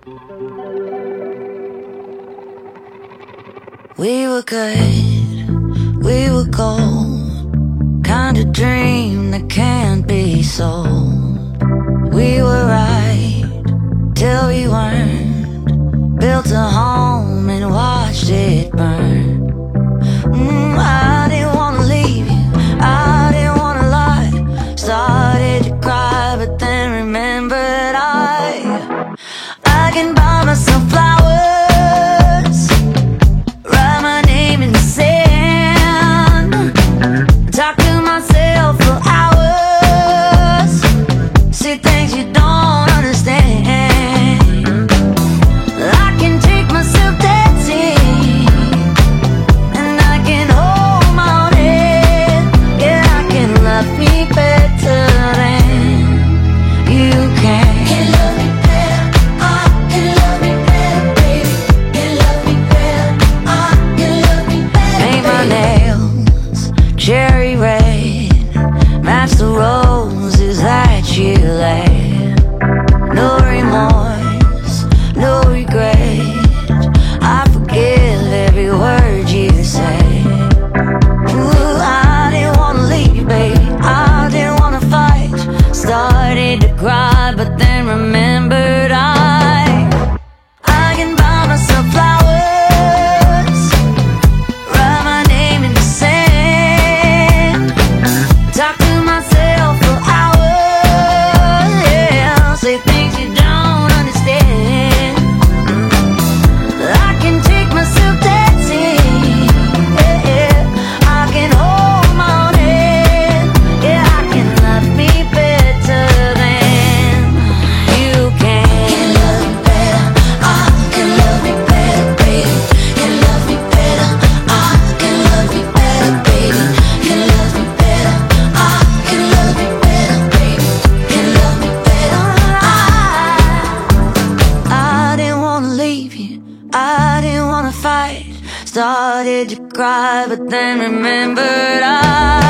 We were good, we were gold, kind of dream that can't be sold. We were right till we weren't, built a home and watched it burn. I didn't wanna leave you, I didn't wanna lie. Started to cry but then remembered I can buy myself flowers, write my name in the sand, talk to myself for hours, see things you don't understand. I can take myself dancing, and I can hold my own head. Yeah, I can love me better than you can. Can love me better, I can love me better, baby. Can love me better, I can love me better. Paint my nails cherry red, match the roses that you laid. No remorse, no regret, I forgive every word you say. Ooh, I didn't wanna leave, baby, I didn't wanna fight. Started to cry, but then remembered I can buy myself flowers, write my name in the sand, talk to myself for hours, yeah, say things you don't understand. I can take myself dancing, yeah, I can hold my own head. Yeah, I can love me better than you can. Can love me better, I can love me better, baby. Can love me better, I can love me better, baby. Can love me better, I can love me better, baby. Can love me better, I didn't wanna leave you, I didn't wanna fight. Started to cry, but then remembered